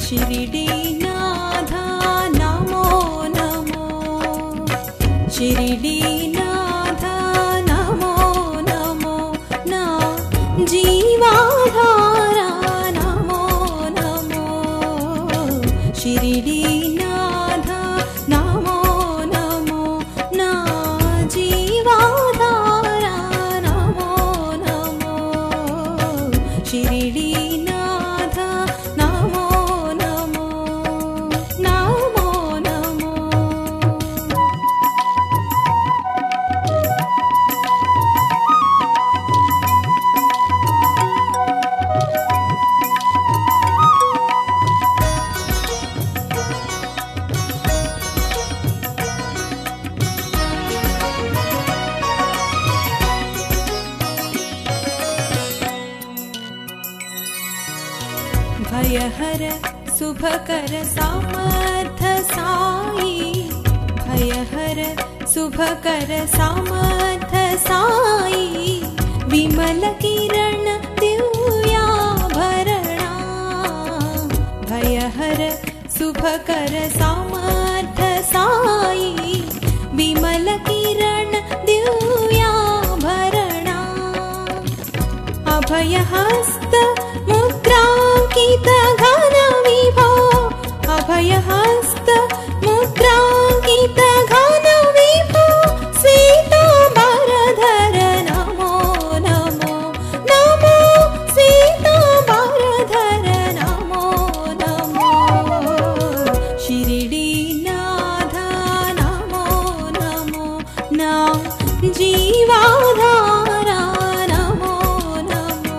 शिरिडीनाथ नमो नमो शिरिडीनाथ नमो नमो ना जीवाधारा नमो नमो शिरिडीनाथ नमो नमो ना जीवाधारा नमो नमो शिरिडीनाथ नमो नमो नमो नमो भयहर शुभकर सामर्थ साई भयहर शुभकर सामर्थ साई विमल किरण दिव्याभरणा भयहर शुभकर सामर्थ साई विमल किरण दिव्याभरणा अभयहस्त मुद्रांकित घन विभो अभयहस्त मुद्रांकित घन विभो श्वेतांबरधर नमो नमो नमो श्वेतांबरधर नमो नमो शिरिडीनाथ नमो नमो ना जीवाधारा नमो नमो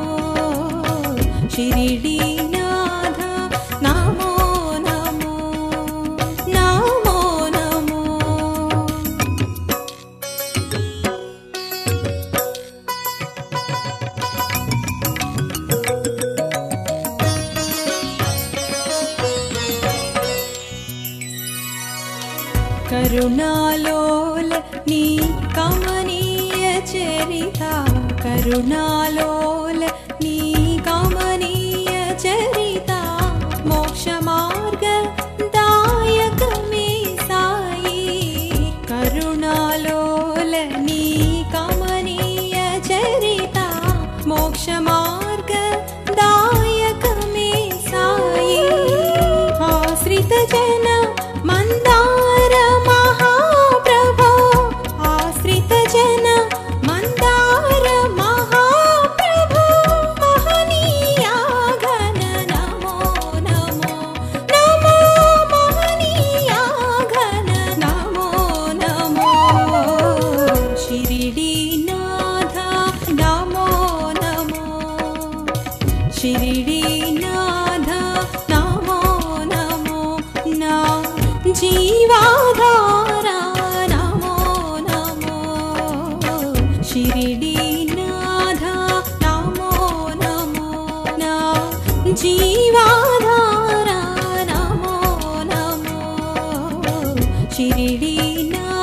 शिरिडीनाथ नमो नमो नमो नमो करुणालोल नी कमनीय चरिता करुणालोल नी कमनीय चरिता मोक्षमार्ग दायक मे साई करुणालोल नी कमनीय चरिता मोक्षमार्ग दायक मे साई आश्रित जन मंदार महाप्रभो आश्रित जन मंदार महाप्रभो महनीया घन नमो नमो नमो महनीया घन नमो नमो शिरिडीनाथ नमो नमो शिरिडीनाथ नमो नमो ना जीवाधारा नमो नमो शिरिडीनाथ नमो नमो ना जीवाधारा नमो नमो शिरिडीनाथ